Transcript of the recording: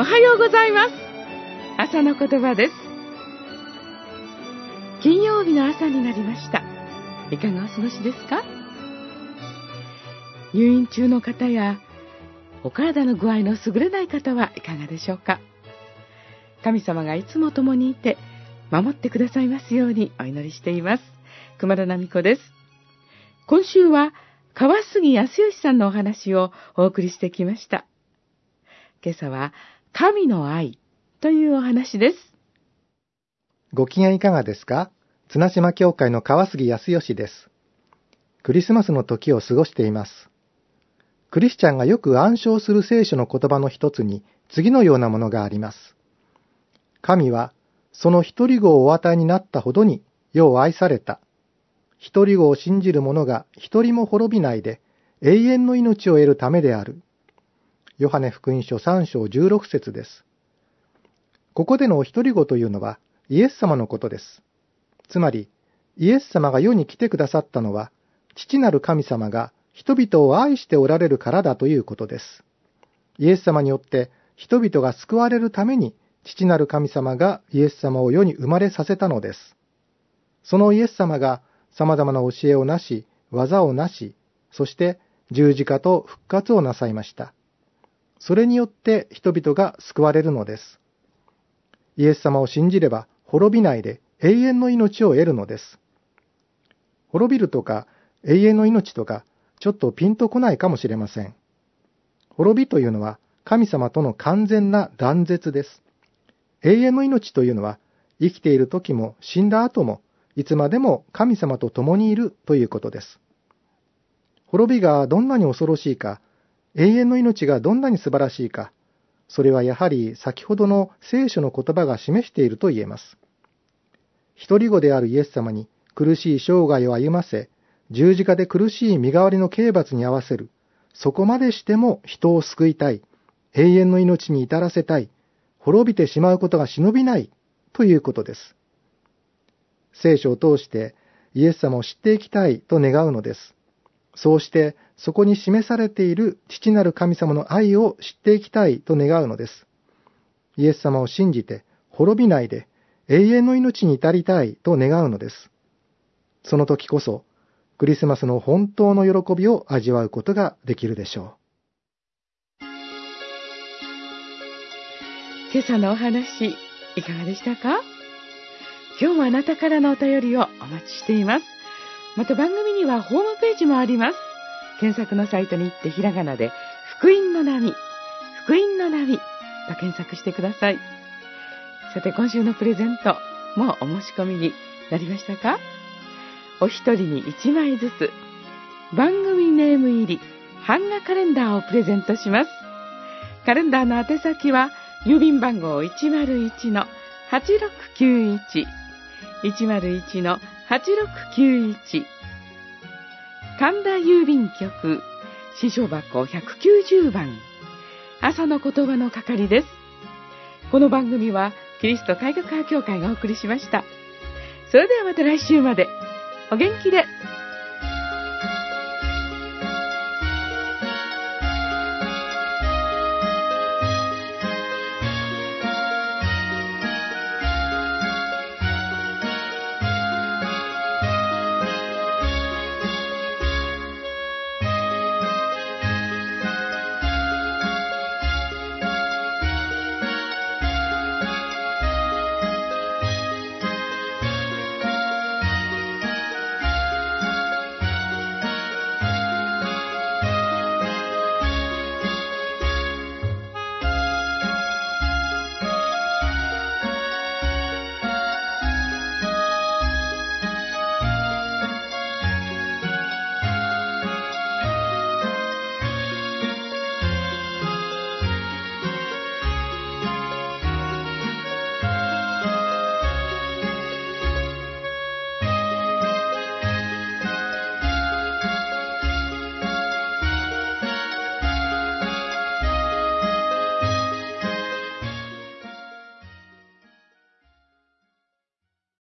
おはようございます。朝の言葉です。金曜日の朝になりました。いかがお過ごしですか？入院中の方やお体の具合の優れない方はいかがでしょうか？神様がいつも共にいて守ってくださいますようにお祈りしています。熊田奈美子です。今週は川杉康義さんのお話をお送りしてきました。今朝は神の愛というお話です。 ご機嫌いかがですか？綱島教会の川杉康義です。クリスマスの時を過ごしています。クリスチャンがよく暗唱する聖書の言葉の一つに次のようなものがあります。神はその一人子をお与えになったほどに世を愛された。一人子を信じる者が一人も滅びないで永遠の命を得るためである。ヨハネ福音書3章16節です。ここでの一人子というのはイエス様のことです。つまり、イエス様が世に来てくださったのは、父なる神様が人々を愛しておられるからだということです。イエス様によって人々が救われるために、父なる神様がイエス様を世に生まれさせたのです。そのイエス様が様々な教えをなし、技をなし、そして十字架と復活をなさいました。それによって人々が救われるのです。イエス様を信じれば滅びないで永遠の命を得るのです。滅びるとか永遠の命とかちょっとピンとこないかもしれません。滅びというのは神様との完全な断絶です。永遠の命というのは生きている時も死んだ後もいつまでも神様と共にいるということです。滅びがどんなに恐ろしいか、永遠の命がどんなに素晴らしいか、それはやはり先ほどの聖書の言葉が示していると言えます。一人子であるイエス様に苦しい生涯を歩ませ、十字架で苦しい身代わりの刑罰に合わせる、そこまでしても人を救いたい、永遠の命に至らせたい、滅びてしまうことが忍びないということです。聖書を通してイエス様を知っていきたいと願うのです。そうしてそこに示されている父なる神様の愛を知っていきたいと願うのです。イエス様を信じて滅びないで永遠の命に至りたいと願うのです。その時こそクリスマスの本当の喜びを味わうことができるでしょう。 今朝のお話いかがでしたか？今日もあなたからのお便りをお待ちしています。また番組にはホームページもあります。検索のサイトに行ってひらがなで福音の波、福音の波と検索してください。さて今週のプレゼント、もうお申し込みになりましたか？お一人に1枚ずつ番組ネーム入り版画カレンダーをプレゼントします。カレンダーの宛先は郵便番号 101-8691 101-8691 神田郵便局支所箱190番朝の言葉の係です。この番組はキリスト改革派協会がお送りしました。それではまた来週までお元気で。